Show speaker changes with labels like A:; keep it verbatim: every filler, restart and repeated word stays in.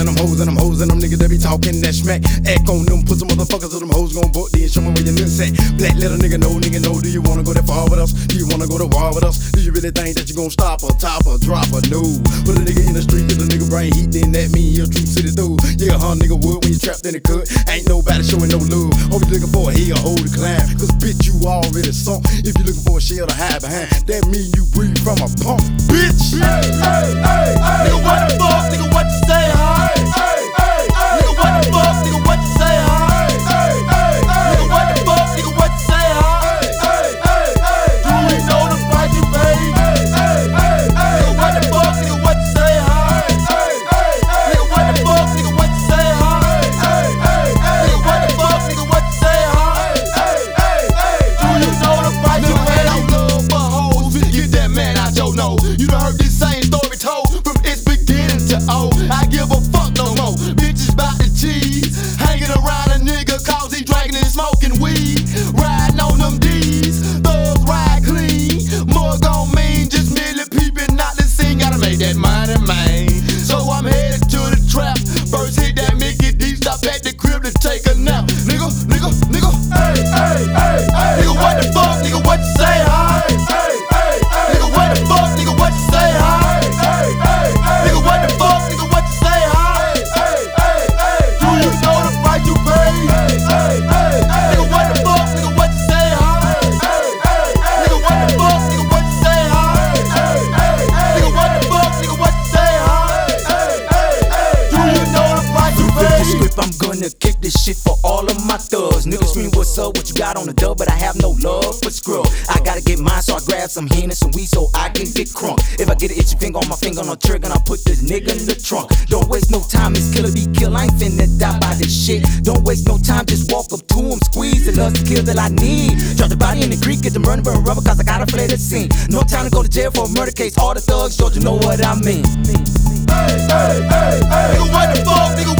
A: and them hoes and them hoes and them niggas that be talking that smack. Act on them, put some motherfuckers so them hoes gon' book thee and show me where your nuts at. Black let a nigga know, nigga know. Do you wanna go that far with us? Do you wanna go to war with us? Do you really think that you gon' stop or top or drop or no? Put a nigga in the street, get a nigga bring heat, then that mean you're a true city dude. Yeah, huh, nigga would when you trapped in the cut. Ain't nobody showing no love. Hope you looking for a hill, hold to climb. Cause bitch, you already sunk. If you looking for a shell to hide behind, that mean you breathe from a pump, bitch.
B: Hey, hey, hey, hey, nigga, what the fuck? Nigga, what you say, huh? Hey, hey, hey, nigga, what the fuck? Nigga, what you say, huh? Hey, hey, hey, nigga, what the fuck? Nigga, what you say, huh? Hey, hey, hey, do you know the price you pay? Hey, hey, hey, nigga, what the fuck? Nigga, what you say, huh? Hey, hey, hey, nigga, what the fuck? Nigga, what you say, huh? Hey, hey, hey, nigga, what the fuck? Nigga, what you say, huh? Hey, hey, hey, do you know the price you pay?
C: Love for hoes, finna get that man out your nose. You done heard this same story told from its beginning to O. I give a fuck no more. Bitches bout the cheese, hanging around a nigga cause he drinking and smoking weed. Riding on them D's, thugs ride clean. More gon' mean just merely peeping out the scene. Gotta make that money, man. So I'm headed to the trap. First hit that Mickey D, stop at the crib to take a nap. Nigga, nigga, nigga.
B: Hey, hey, hey, hey,
C: Nigga, what the fuck? Nigga, what you say, huh?
B: Hey, hey, hey, hey,
C: Nigga, what the fuck? Nigga, what you say, huh?
B: hey, hey, hey, hey,
C: Nigga, what the fuck? Nigga, what you say, huh?
B: hey, hey, hey, hey,
C: Do you know the price you pay?
B: hey, hey, hey, hey,
C: Nigga, what the fuck? Nigga, what you say, huh?
B: hey, hey, hey,
C: Nigga, what the fuck? Nigga, what you say, huh?
B: hey, hey, hey,
C: Nigga, what the fuck? Nigga, what you say, huh?
B: hey, hey, hey,
C: Do you know the price you
D: Flip the
C: pay?
D: script, I'm gonna kick this shit for all of my thugs. Niggas scream what's up, what you got on the dub, but I have no love for scrub. I gotta get mine, so I grab some hen and some weed so I can get crunk. If I get an itchy finger on my finger on the trigger, and I put this nigga in the trunk. Don't waste no time, it's kill or be kill. I ain't finna die by this shit. Don't waste no time, just walk up to him, squeeze the lust to kill that I need. Drop the body in the creek, get them running, burn rubber, cause I gotta play the scene. No time to go to jail for a murder case. All the thugs, don't you know what I mean?
B: hey, hey, hey, hey,
C: Nigga, what the fuck? Nigga,